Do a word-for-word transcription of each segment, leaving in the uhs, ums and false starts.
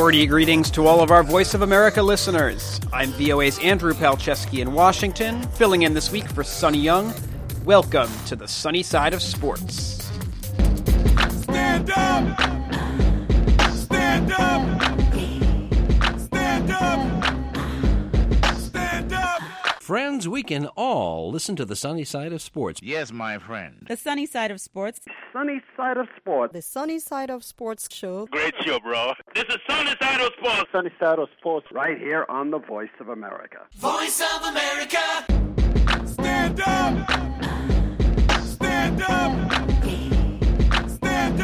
Hearty greetings to all of our Voice of America listeners. I'm V O A's Andrew Palczewski in Washington, filling in this week for Sonny Young. Welcome to the sunny side of sports. Stand up! Stand up! Stand up! Stand up! Friends, we can all listen to the sunny side of sports. Yes, my friend. The sunny side of sports. Sunny side of sports. The sunny side of sports show. Great show, bro. This is Sunny Side of Sports. Sunny side of sports right here on the Voice of America. Voice of America! Stand up! Stand up! Stand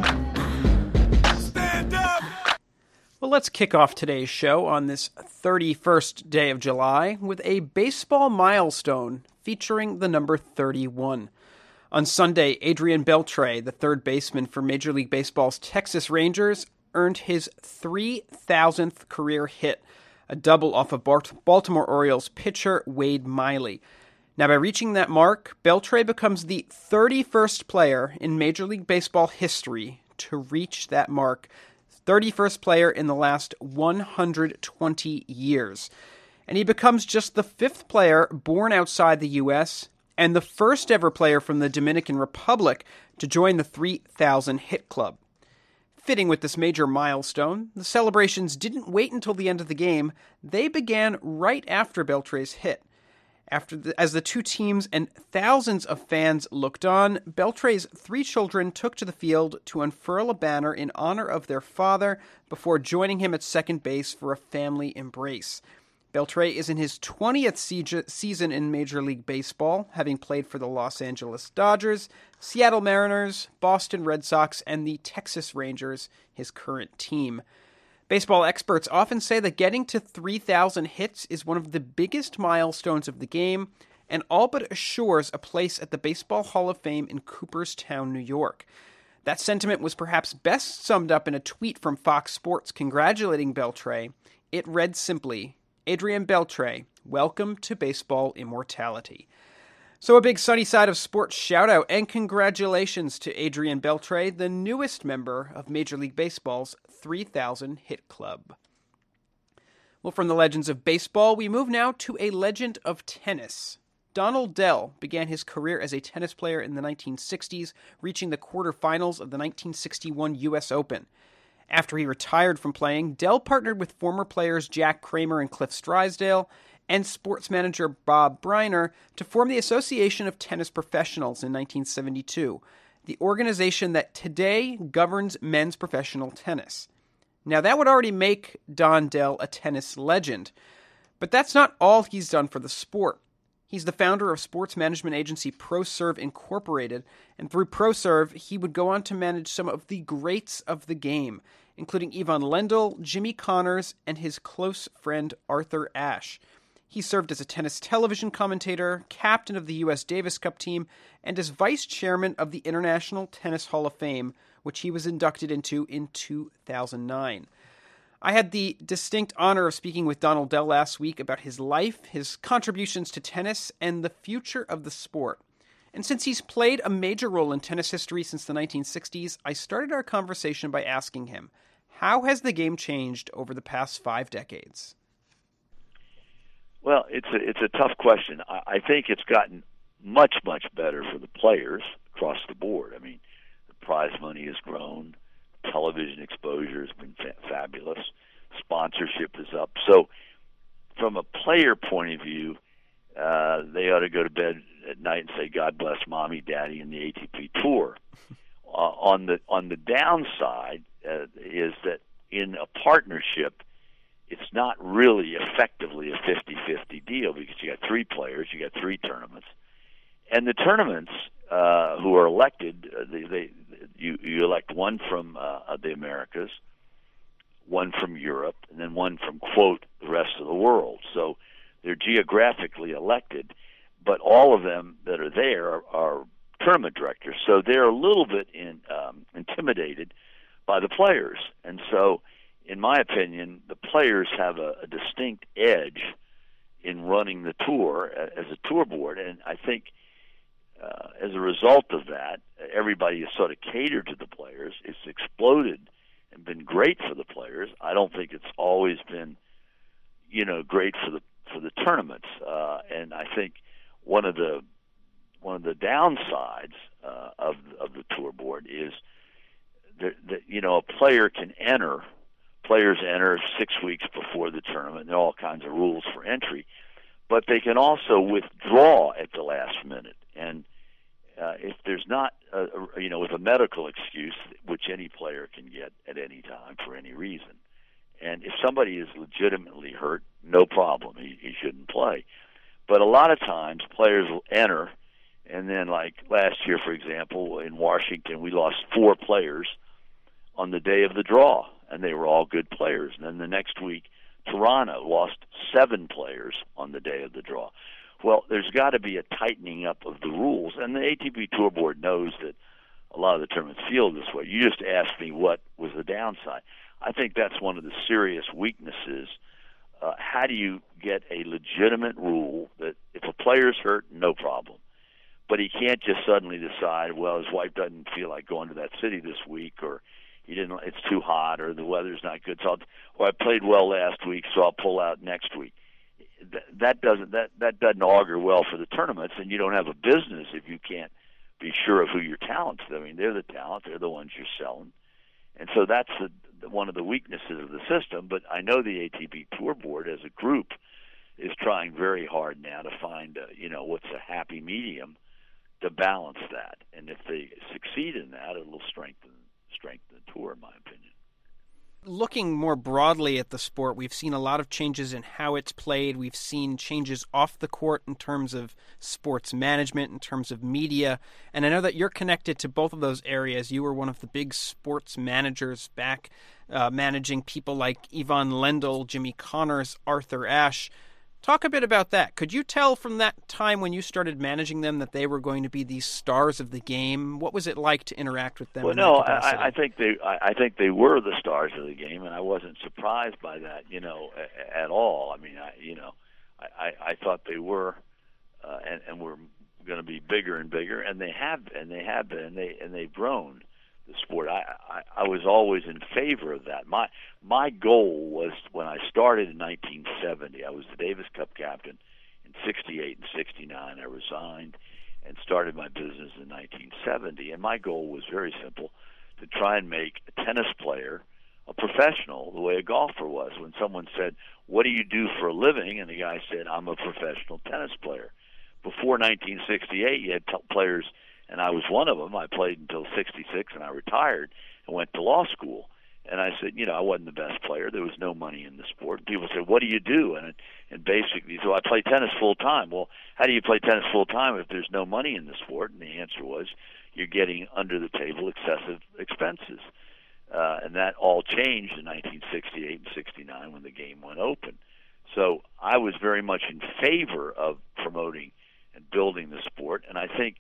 up! Stand up! Well, let's kick off today's show on this thirty-first day of July with a baseball milestone featuring the number thirty-one. On Sunday, Adrian Beltre, the third baseman for Major League Baseball's Texas Rangers, earned his three thousandth career hit, a double off of Baltimore Orioles pitcher Wade Miley. Now, by reaching that mark, Beltre becomes the thirty-first player in Major League Baseball history to reach that mark, thirty-first player in the last one hundred twenty years. And he becomes just the fifth player born outside the U S and the first ever player from the Dominican Republic to join the three thousand hit club. Fitting with this major milestone, the celebrations didn't wait until the end of the game. They began right after Beltre's hit. After the, as the two teams and thousands of fans looked on, Beltre's three children took to the field to unfurl a banner in honor of their father before joining him at second base for a family embrace. Beltre is in his twentieth season in Major League Baseball, having played for the Los Angeles Dodgers, Seattle Mariners, Boston Red Sox, and the Texas Rangers, his current team. Baseball experts often say that getting to three thousand hits is one of the biggest milestones of the game, and all but assures a place at the Baseball Hall of Fame in Cooperstown, New York. That sentiment was perhaps best summed up in a tweet from Fox Sports congratulating Beltre. It read simply, Adrian Beltre, welcome to baseball immortality. So a big sunny side of sports shout-out and congratulations to Adrian Beltre, the newest member of Major League Baseball's three thousand hit club. Well, from the legends of baseball, we move now to a legend of tennis. Donald Dell began his career as a tennis player in the nineteen sixties, reaching the quarterfinals of the nineteen sixty-one U S Open. After he retired from playing, Dell partnered with former players Jack Kramer and Cliff Drysdale and sports manager Bob Briner to form the Association of Tennis Professionals in nineteen seventy-two, the organization that today governs men's professional tennis. Now, that would already make Don Dell a tennis legend, but that's not all he's done for the sport. He's the founder of sports management agency ProServe Incorporated, and through ProServe, he would go on to manage some of the greats of the game, including Ivan Lendl, Jimmy Connors, and his close friend Arthur Ashe. He served as a tennis television commentator, captain of the U S Davis Cup team, and as vice chairman of the International Tennis Hall of Fame, which he was inducted into in two thousand nine. I had the distinct honor of speaking with Donald Dell last week about his life, his contributions to tennis, and the future of the sport. And since he's played a major role in tennis history since the nineteen sixties, I started our conversation by asking him, how has the game changed over the past five decades? Well, it's a, it's a tough question. I, I think it's gotten much, much better for the players across the board. I mean, the prize money has grown. Television exposure has been fa- fabulous. Sponsorship is up. So from a player point of view, uh, they ought to go to bed at night and say, God bless mommy, daddy, and the A T P Tour. uh, on the on the downside uh, is that in a partnership, it's not really effectively a fifty-fifty deal because you got three players, you got three tournaments. And the tournaments uh, who are elected, uh, they, they you, you elect one from uh, the Americas, one from Europe, and then one from, quote, the rest of the world. So they're geographically elected, but all of them that are there are, are tournament directors. So they're a little bit in, um, intimidated by the players. And so, in my opinion, the players have a, a distinct edge in running the tour as a tour board. And I think uh, as a result of that, everybody has sort of catered to the players. It's exploded been great for the players. I don't think it's always been, you know, great for the for the tournaments. Uh, and I think one of the one of the downsides uh, of of the tour board is that, that you know a player can enter. Players enter six weeks before the tournament. There are all kinds of rules for entry, but they can also withdraw at the last minute. And uh, if there's not, a, a, you know, with a medical excuse, which any player can get at any time for any reason, and if somebody is legitimately hurt, no problem, he, he shouldn't play. But a lot of times, players will enter, and then, like last year, for example, in Washington, we lost four players on the day of the draw, and they were all good players. And then the next week, Toronto lost seven players on the day of the draw. Well, there's got to be a tightening up of the rules, and the A T P Tour Board knows that a lot of the tournaments feel this way. You just asked me what was the downside. I think that's one of the serious weaknesses. Uh, how do you get a legitimate rule that if a player's hurt, no problem, but he can't just suddenly decide, well, his wife doesn't feel like going to that city this week, or he didn't, it's too hot, or the weather's not good, so I'll, or I played well last week, so I'll pull out next week. That doesn't that that doesn't augur well for the tournaments, and you don't have a business if you can't be sure of who your talent's. I mean, they're the talent; they're the ones you're selling, and so that's the, the, one of the weaknesses of the system. But I know the A T P Tour Board, as a group, is trying very hard now to find, a, you know, what's a happy medium to balance that. And if they succeed in that, it'll strengthen strengthen the tour, in my opinion. Looking more broadly at the sport, we've seen a lot of changes in how it's played. We've seen changes off the court in terms of sports management, in terms of media. And I know that you're connected to both of those areas. You were one of the big sports managers back, uh, managing people like Ivan Lendl, Jimmy Connors, Arthur Ashe. Talk a bit about that. Could you tell from that time when you started managing them that they were going to be these stars of the game? What was it like to interact with them? Well, in no, that capacity? I, I think they, I, I think they were the stars of the game, and I wasn't surprised by that, you know, at, at all. I mean, I, you know, I, I, I thought they were, uh, and, and were going to be bigger and bigger, and they have, and they have been, and they, and they've grown the sport. I, I, I was always in favor of that. My, my goal was when I started in nineteen seventy. I was the Davis Cup captain in sixty-eight and sixty-nine. I resigned and started my business in nineteen seventy. And my goal was very simple: to try and make a tennis player a professional, the way a golfer was. When someone said, "What do you do for a living?" and the guy said, "I'm a professional tennis player." Before nineteen sixty-eight, you had t- players. And I was one of them. I played until sixty-six, and I retired and went to law school. And I said, you know, I wasn't the best player. There was no money in the sport. People said, "What do you do?" And and basically, so I play tennis full time. Well, how do you play tennis full time if there's no money in the sport? And the answer was, you're getting under the table excessive expenses. Uh, and that all changed in nineteen sixty-eight and sixty-nine when the game went open. So I was very much in favor of promoting and building the sport. And I think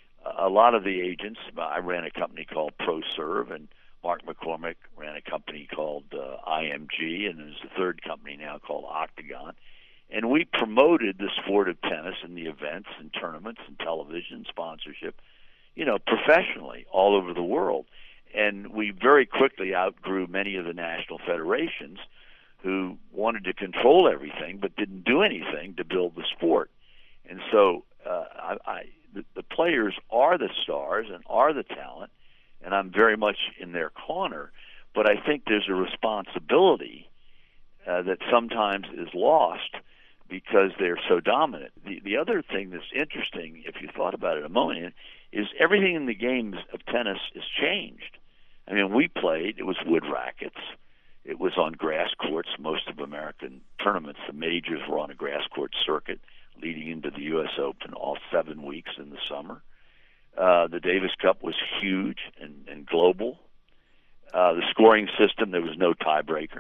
a lot of the agents, I ran a company called ProServe, and Mark McCormick ran a company called uh, I M G, and there's a third company now called Octagon. And we promoted the sport of tennis and the events and tournaments and television sponsorship, you know, professionally all over the world. And we very quickly outgrew many of the national federations who wanted to control everything but didn't do anything to build the sport. And so uh, I, I The, the players are the stars and are the talent, and I'm very much in their corner. But I think there's a responsibility uh, that sometimes is lost because they're so dominant. The, the other thing that's interesting, if you thought about it a moment, is everything in the games of tennis has changed. I mean, we played, it was wood rackets. It was on grass courts. Most of American tournaments, the majors were on a grass court circuit, leading into the U S Open all seven weeks in the summer. Uh, the Davis Cup was huge and, and global. Uh, the scoring system, there was no tiebreaker.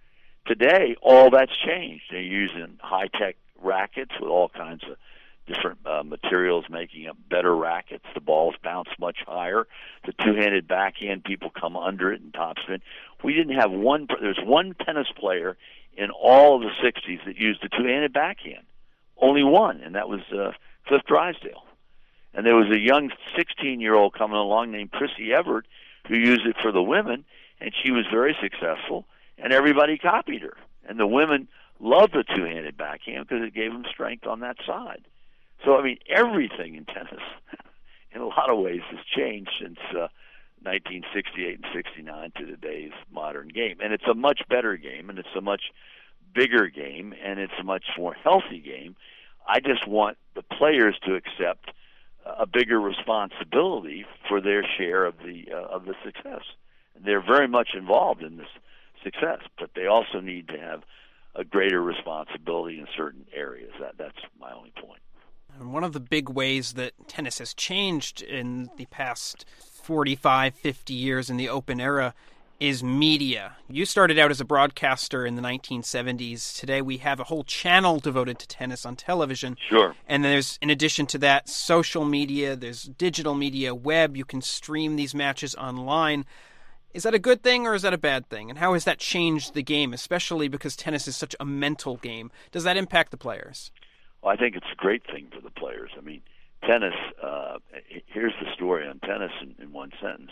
Today, all that's changed. They're using high-tech rackets with all kinds of different uh, materials making up better rackets. The balls bounce much higher. The two-handed backhand, people come under it and topspin. We didn't have one, there's one tennis player in all of the sixties that used the two-handed backhand. Only one, and that was uh, Cliff Drysdale. And there was a young sixteen-year-old coming along named Chrissy Everett who used it for the women, and she was very successful, and everybody copied her. And the women loved the two-handed backhand because it gave them strength on that side. So, I mean, everything in tennis, in a lot of ways, has changed since uh, nineteen sixty-eight and sixty-nine to today's modern game. And it's a much better game, and it's a much bigger game, and it's a much more healthy game. I just want the players to accept a bigger responsibility for their share of the uh, of the success. They're very much involved in this success, but they also need to have a greater responsibility in certain areas. That that's my only point. And one of the big ways that tennis has changed in the past forty-five, fifty years in the open era is media. You started out as a broadcaster in the nineteen seventies. Today we have a whole channel devoted to tennis on television. Sure. And there's, in addition to that, social media, there's digital media, web. You can stream these matches online. Is that a good thing or is that a bad thing? And how has that changed the game, especially because tennis is such a mental game? Does that impact the players? Well, I think it's a great thing for the players. I mean, tennis, uh, here's the story on tennis in, in one sentence.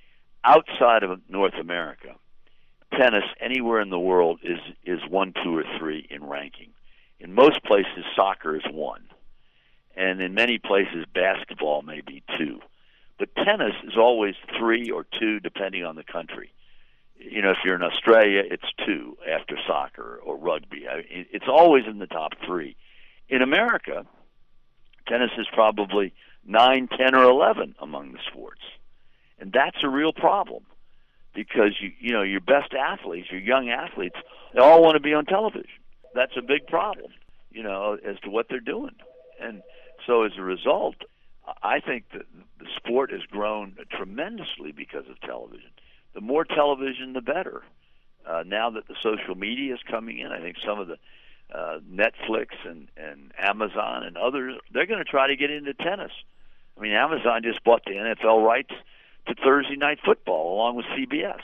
Outside of North America, tennis anywhere in the world is, is one, two, or three in ranking. In most places, soccer is one. And in many places, basketball may be two. But tennis is always three or two, depending on the country. You know, if you're in Australia, it's two after soccer or rugby. I mean, it's always in the top three. In America, tennis is probably nine, ten, or eleven among the sports. And that's a real problem because, you you know, your best athletes, your young athletes, they all want to be on television. That's a big problem, you know, as to what they're doing. And so as a result, I think that the sport has grown tremendously because of television. The more television, the better. Uh, now that the social media is coming in, I think some of the uh, Netflix and, and Amazon and others, they're going to try to get into tennis. I mean, Amazon just bought the N F L rights to Thursday Night Football along with C B S.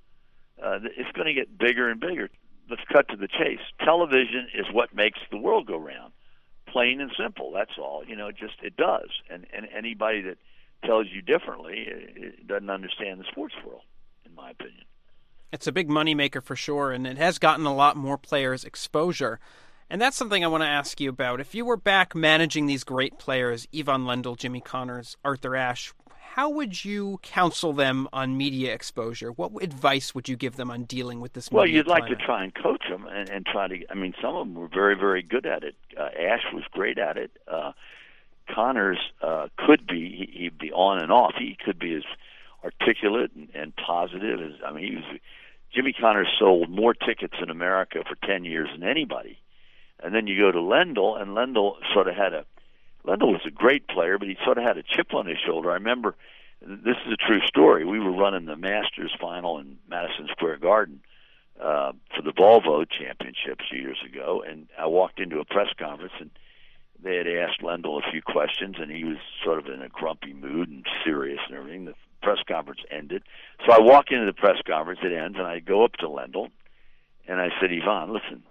Uh, it's going to get bigger and bigger. Let's cut to the chase. Television is what makes the world go round. Plain and simple. That's all. You know, just it does. And and anybody that tells you differently it, it doesn't understand the sports world, in my opinion. It's a big moneymaker for sure, and it has gotten a lot more players exposure. And that's something I want to ask you about. If you were back managing these great players, Ivan Lendl, Jimmy Connors, Arthur Ashe, how would you counsel them on media exposure? What advice would you give them on dealing with this media Well, you'd like climate? to try and coach them and, and try to, I mean, some of them were very, very good at it. Uh, Ashe was great at it. Uh, Connors uh, could be, he, he'd be on and off. He could be as articulate and, and positive as, I mean, he was, Jimmy Connors sold more tickets in America for ten years than anybody. And then you go to Lendl, and Lendl sort of had a, Lendl was a great player, but he sort of had a chip on his shoulder. I remember, this is a true story. We were running the Masters final in Madison Square Garden uh, for the Volvo Championships years ago, and I walked into a press conference, and they had asked Lendl a few questions, and he was sort of in a grumpy mood and serious and everything. The press conference ended. So I walk into the press conference, it ends, and I go up to Lendl, and I said, Ivan, listen,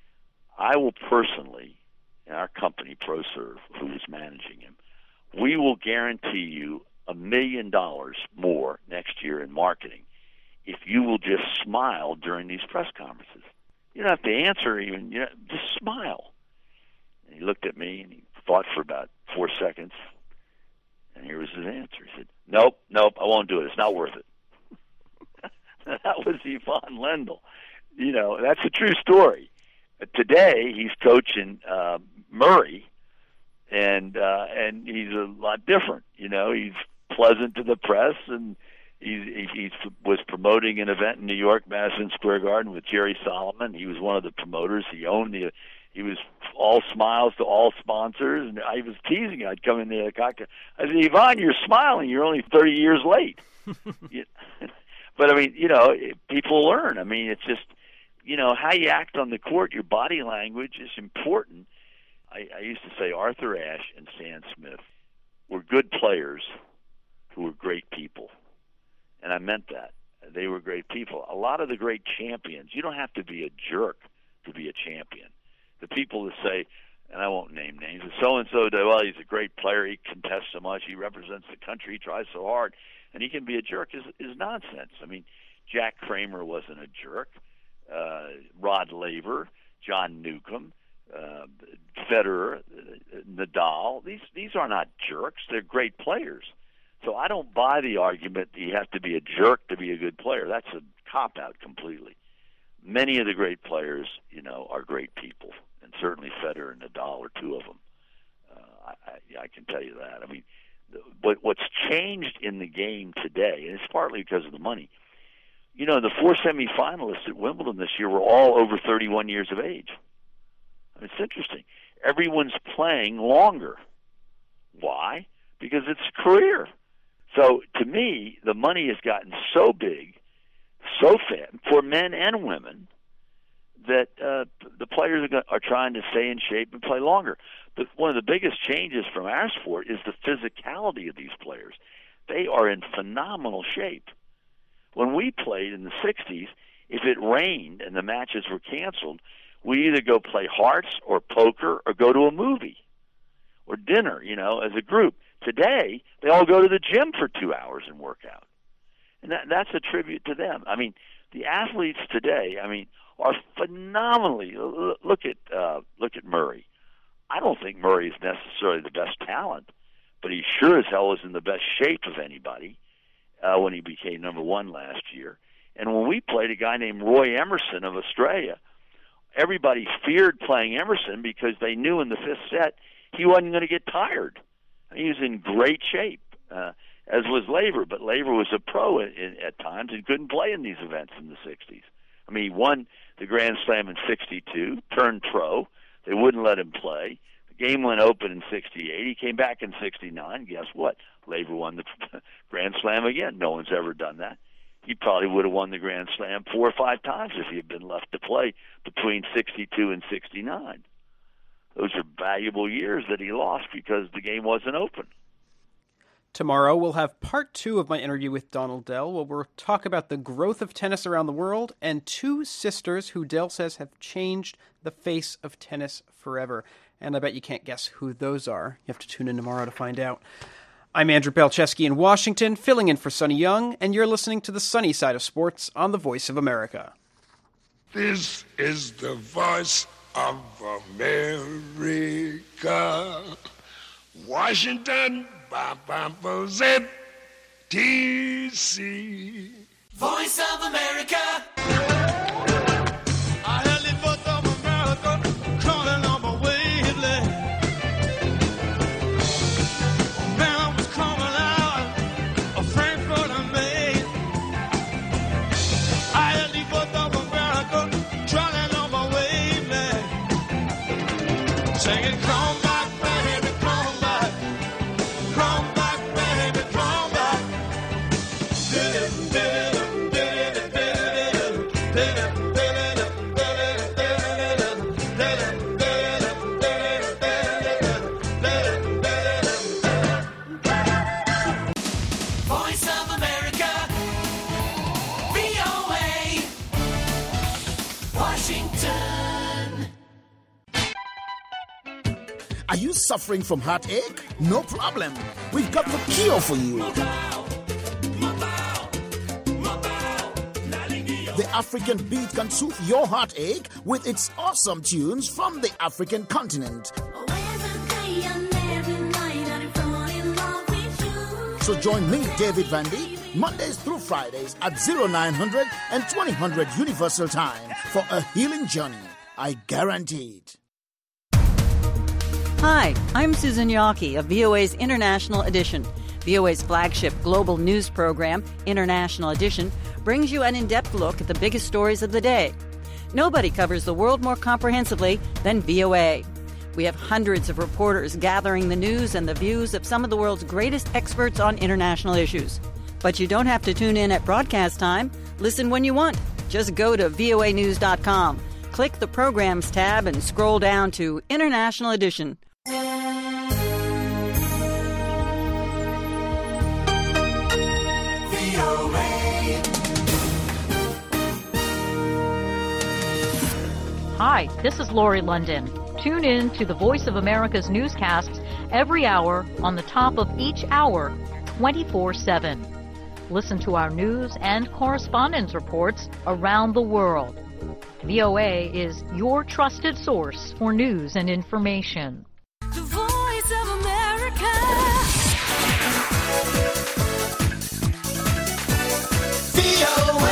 I will personally, and our company, ProServe, who is managing him, we will guarantee you a million dollars more next year in marketing if you will just smile during these press conferences. You don't have to answer even, you know, just smile. And he looked at me and he thought for about four seconds, and here was his answer. He said, nope, nope, I won't do it. It's not worth it. That was Ivan Lendl. You know, that's a true story. Today, he's coaching uh, Murray, and uh, and he's a lot different. You know, he's pleasant to the press, and he he was promoting an event in New York, Madison Square Garden, with Jerry Solomon. He was one of the promoters. He owned the. He was all smiles to all sponsors, and I was teasing. I'd come in there, I said, Ivan, you're smiling. You're only thirty years late. But I mean, you know, people learn. I mean, it's just. You know, how you act on the court, your body language is important. I, I used to say Arthur Ashe and Stan Smith were good players who were great people. And I meant that. They were great people. A lot of the great champions, you don't have to be a jerk to be a champion. The people that say, and I won't name names, so-and-so, well, he's a great player, he contests so much, he represents the country, he tries so hard, and he can be a jerk, is, is nonsense. I mean, Jack Kramer wasn't a jerk. Uh, Rod Laver, John Newcomb, uh, Federer, uh, Nadal. These these are not jerks. They're great players. So I don't buy the argument that you have to be a jerk to be a good player. That's a cop-out completely. Many of the great players, you know, are great people, and certainly Federer and Nadal are two of them. Uh, I, I, I can tell you that. I mean, the, what, what's changed in the game today, and it's partly because of the money, you know, the four semifinalists at Wimbledon this year were all over thirty-one years of age. It's interesting. Everyone's playing longer. Why? Because it's a career. So, to me, the money has gotten so big, so fat, for men and women, that uh, the players are, go- are trying to stay in shape and play longer. But one of the biggest changes from our sport is the physicality of these players. They are in phenomenal shape. When we played in the sixties, if it rained and the matches were canceled, we either go play hearts or poker or go to a movie or dinner, you know, as a group. Today, they all go to the gym for two hours and work out. And that, that's a tribute to them. I mean, the athletes today, I mean, are phenomenally. Look at uh, look at Murray. I don't think Murray is necessarily the best talent, but he sure as hell is in the best shape of anybody uh, when he became number one last year. And when we played a guy named Roy Emerson of Australia, everybody feared playing Emerson because they knew in the fifth set he wasn't going to get tired. He was in great shape, uh, as was Laver, but Laver was a pro in, in, at times and couldn't play in these events in the sixties. I mean, he won the Grand Slam in sixty-two, turned pro. They wouldn't let him play. The game went open in sixty-eight. He came back in sixty-nine. Guess what? Laver won the Grand Slam again. No one's ever done that. He probably would have won the Grand Slam four or five times if he had been left to play between sixty-two and sixty-nine. Those are valuable years that he lost because the game wasn't open. Tomorrow, we'll have part two of my interview with Donald Dell, where we'll talk about the growth of tennis around the world and two sisters who Dell says have changed the face of tennis forever. And I bet you can't guess who those are. You have to tune in tomorrow to find out. I'm Andrew Belcheski in Washington, filling in for Sonny Young, and you're listening to the Sunny Side of Sports on the Voice of America. This is the voice of America. Washington, Z T C. Voice of America. I heard the voice of America calling on my wavelength. Man, I was coming out of Frankfurt and Maine. I heard the voice of America calling on my wavelength. Singing, come back, baby, come back. Come back, baby, come back. Voice of America. V O A. Washington. Are you suffering from heartache? No problem. We've got the cure for you. The African Beat can soothe your heartache with its awesome tunes from the African continent. So join me, David Vandy, Mondays through Fridays at oh nine hundred and twenty hundred Universal Time for a healing journey. I guarantee it. Hi, I'm Susan Yawkey of V O A's International Edition. V O A's flagship global news program, International Edition, brings you an in-depth look at the biggest stories of the day. Nobody covers the world more comprehensively than V O A. We have hundreds of reporters gathering the news and the views of some of the world's greatest experts on international issues. But you don't have to tune in at broadcast time. Listen when you want. Just go to V O A news dot com. Click the Programs tab and scroll down to International Edition. Hi, this is Lori London. Tune in to the Voice of America's newscasts every hour on the top of each hour, twenty-four seven. Listen to our news and correspondence reports around the world. V O A is your trusted source for news and information. The Voice of America. V O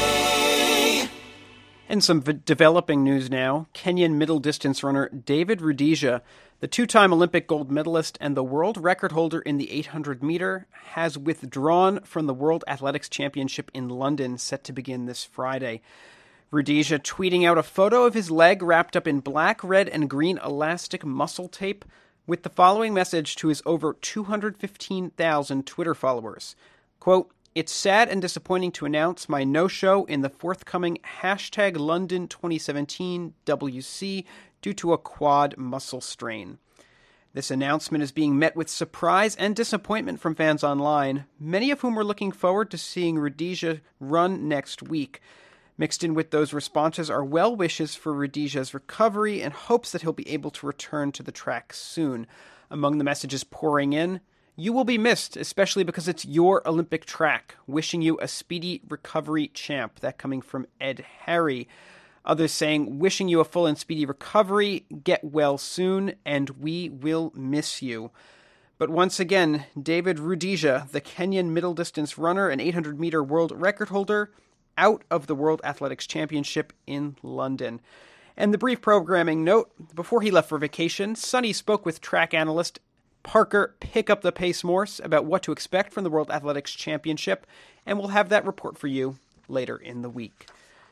A. And some v- developing news now. Kenyan middle distance runner David Rudisha, the two-time Olympic gold medalist and the world record holder in the eight hundred meter, has withdrawn from the World Athletics Championship in London, set to begin this Friday. Rudisha tweeting out a photo of his leg wrapped up in black, red, and green elastic muscle tape with the following message to his over two hundred fifteen thousand Twitter followers. Quote, "It's sad and disappointing to announce my no-show in the forthcoming hashtag London twenty seventeen W C due to a quad muscle strain." This announcement is being met with surprise and disappointment from fans online, many of whom were looking forward to seeing Rudisha run next week. Mixed in with those responses are well wishes for Rudisha's recovery and hopes that he'll be able to return to the track soon. Among the messages pouring in, "You will be missed, especially because it's your Olympic track. Wishing you a speedy recovery, champ." That coming from Ed Harry. Others saying, "Wishing you a full and speedy recovery, get well soon, and we will miss you." But once again, David Rudisha, the Kenyan middle distance runner and eight hundred meter world record holder, out of the World Athletics Championship in London. And the brief programming note, before he left for vacation, Sonny spoke with track analyst Parker Pick Up the Pace Morse about what to expect from the World Athletics Championship, and we'll have that report for you later in the week.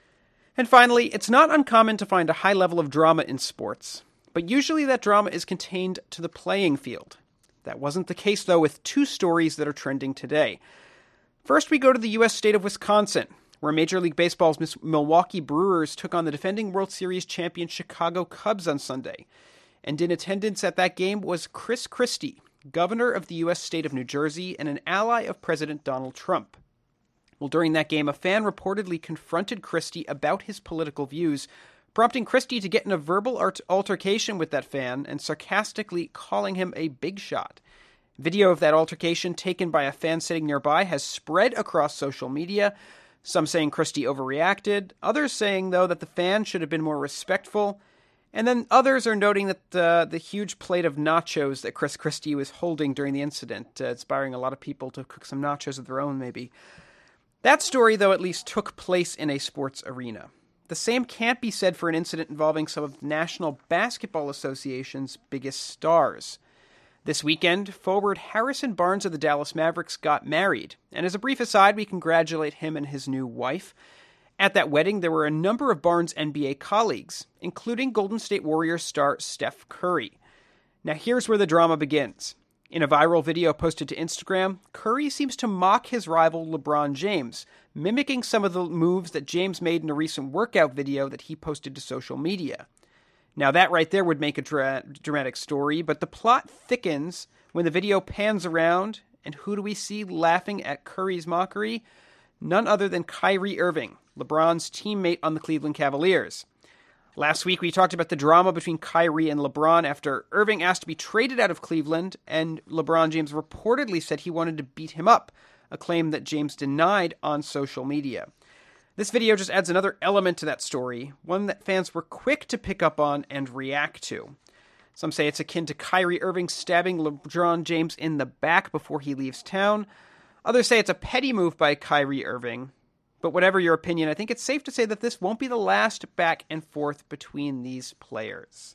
And finally, it's not uncommon to find a high level of drama in sports, but usually that drama is contained to the playing field. That wasn't the case, though, with two stories that are trending today. First, we go to the U S state of Wisconsin, where Major League Baseball's Milwaukee Brewers took on the defending World Series champion Chicago Cubs on Sunday. And in attendance at that game was Chris Christie, governor of the U S state of New Jersey and an ally of President Donald Trump. Well, during that game, a fan reportedly confronted Christie about his political views, prompting Christie to get in a verbal art- altercation with that fan and sarcastically calling him a big shot. Video of that altercation taken by a fan sitting nearby has spread across social media, some saying Christie overreacted, others saying, though, that the fan should have been more respectful, and then others are noting that uh, the huge plate of nachos that Chris Christie was holding during the incident, uh, inspiring a lot of people to cook some nachos of their own, maybe. That story, though, at least took place in a sports arena. The same can't be said for an incident involving some of the National Basketball Association's biggest stars. This weekend, forward Harrison Barnes of the Dallas Mavericks got married, and as a brief aside, we congratulate him and his new wife. At that wedding, there were a number of Barnes' N B A colleagues, including Golden State Warriors star Steph Curry. Now here's where the drama begins. In a viral video posted to Instagram, Curry seems to mock his rival LeBron James, mimicking some of the moves that James made in a recent workout video that he posted to social media. Now that right there would make a dra- dramatic story, but the plot thickens when the video pans around, and who do we see laughing at Curry's mockery? None other than Kyrie Irving, LeBron's teammate on the Cleveland Cavaliers. Last week we talked about the drama between Kyrie and LeBron after Irving asked to be traded out of Cleveland, and LeBron James reportedly said he wanted to beat him up, a claim that James denied on social media. This video just adds another element to that story, one that fans were quick to pick up on and react to. Some say it's akin to Kyrie Irving stabbing LeBron James in the back before he leaves town. Others say it's a petty move by Kyrie Irving. But whatever your opinion, I think it's safe to say that this won't be the last back and forth between these players.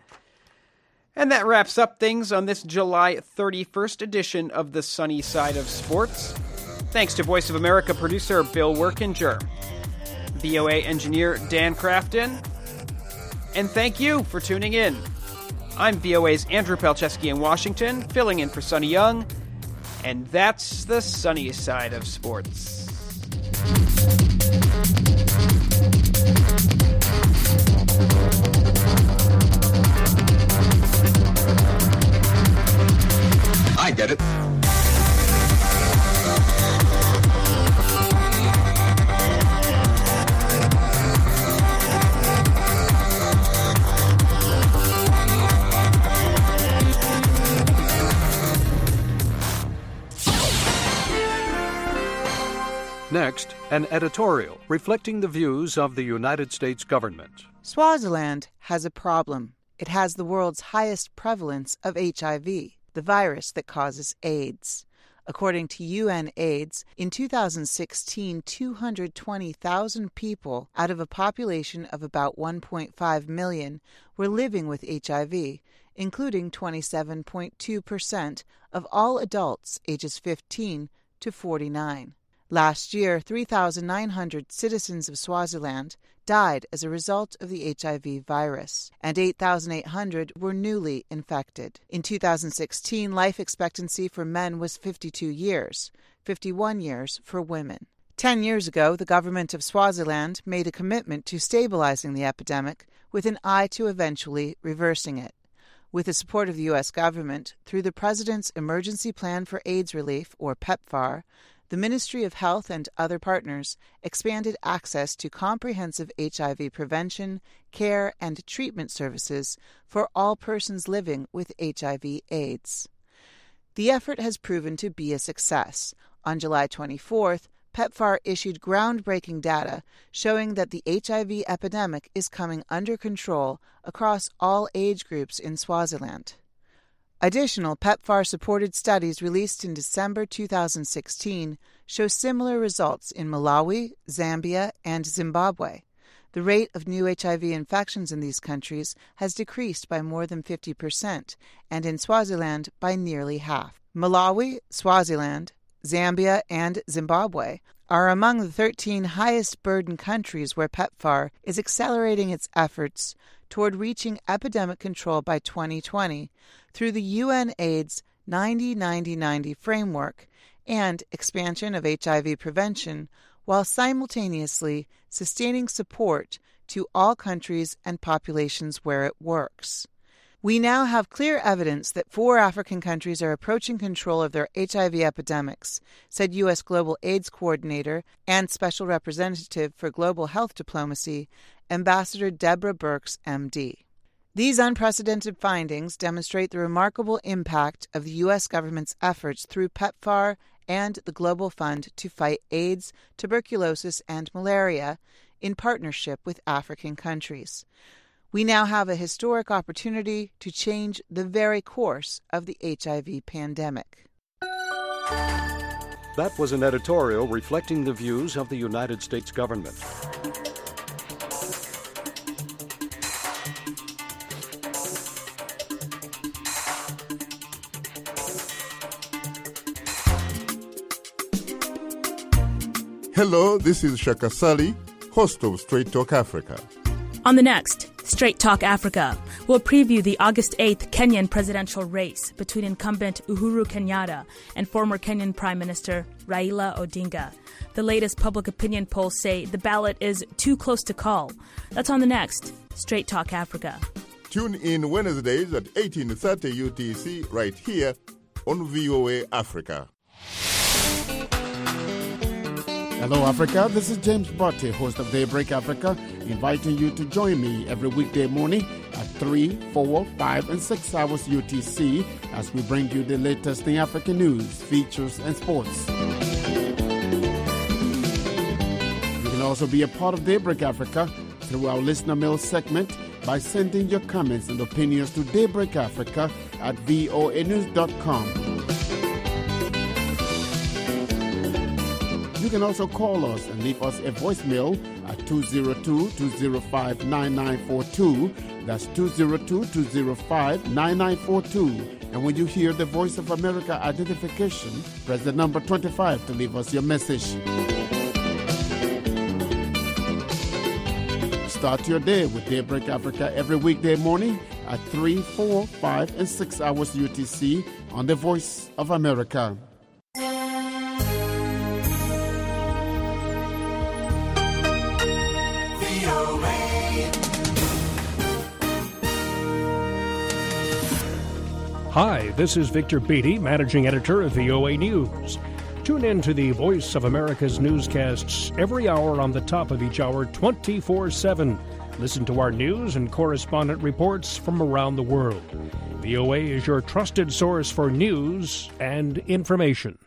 And that wraps up things on this July thirty-first edition of the Sunny Side of Sports. Thanks to Voice of America producer Bill Workinger, V O A engineer Dan Crafton, and thank you for tuning in. I'm V O A's Andrew Palczewski in Washington, filling in for Sonny Young, and that's the Sunny Side of Sports. I get it. Next, an editorial reflecting the views of the United States government. Swaziland has a problem. It has the world's highest prevalence of H I V, the virus that causes AIDS. According to U N AIDS, in two thousand sixteen, two hundred twenty thousand people out of a population of about one point five million were living with H I V, including twenty-seven point two percent of all adults ages fifteen to forty-nine. Last year, three thousand nine hundred citizens of Swaziland died as a result of the H I V virus, and eight thousand eight hundred were newly infected. In two thousand sixteen, life expectancy for men was fifty-two years, fifty-one years for women. Ten years ago, the government of Swaziland made a commitment to stabilizing the epidemic with an eye to eventually reversing it. With the support of the U S government, through the President's Emergency Plan for AIDS Relief, or PEPFAR, the Ministry of Health and other partners expanded access to comprehensive H I V prevention, care, and treatment services for all persons living with H I V AIDS. The effort has proven to be a success. On July twenty-fourth, PEPFAR issued groundbreaking data showing that the H I V epidemic is coming under control across all age groups in Swaziland. Additional PEPFAR-supported studies released in December two thousand sixteen show similar results in Malawi, Zambia, and Zimbabwe. The rate of new H I V infections in these countries has decreased by more than fifty percent, and in Swaziland by nearly half. Malawi, Swaziland, Zambia, and Zimbabwe are among the thirteen highest burden countries where PEPFAR is accelerating its efforts toward reaching epidemic control by twenty twenty through the U N AIDS ninety ninety ninety framework and expansion of H I V prevention, while simultaneously sustaining support to all countries and populations where it works. We now have clear evidence that four African countries are approaching control of their H I V epidemics, said U S Global AIDS Coordinator and Special Representative for Global Health Diplomacy, Ambassador Deborah Birx, M D. These unprecedented findings demonstrate the remarkable impact of the U S government's efforts through PEPFAR and the Global Fund to fight AIDS, tuberculosis, and malaria in partnership with African countries. We now have a historic opportunity to change the very course of the H I V pandemic. That was an editorial reflecting the views of the United States government. Hello, this is Shaka Sali, host of Straight Talk Africa. On the next Straight Talk Africa, we'll preview the August eighth Kenyan presidential race between incumbent Uhuru Kenyatta and former Kenyan Prime Minister Raila Odinga. The latest public opinion polls say the ballot is too close to call. That's on the next Straight Talk Africa. Tune in Wednesdays at eighteen thirty U T C right here on V O A Africa. Hello, Africa. This is James Botte, host of Daybreak Africa, inviting you to join me every weekday morning at three, four, five, and six hours U T C as we bring you the latest in African news, features, and sports. You can also be a part of Daybreak Africa through our listener mail segment by sending your comments and opinions to Daybreak Africa at voa news dot com. You can also call us and leave us a voicemail at two oh two, two oh five, nine nine four two. That's two oh two, two oh five, nine nine four two. And when you hear the Voice of America identification, press the number twenty-five to leave us your message. Start your day with Daybreak Africa every weekday morning at three, four, five, and six hours U T C on the Voice of America. Hi, this is Victor Beattie, Managing Editor of V O A News. Tune in to the Voice of America's newscasts every hour on the top of each hour, twenty-four seven. Listen to our news and correspondent reports from around the world. V O A is your trusted source for news and information.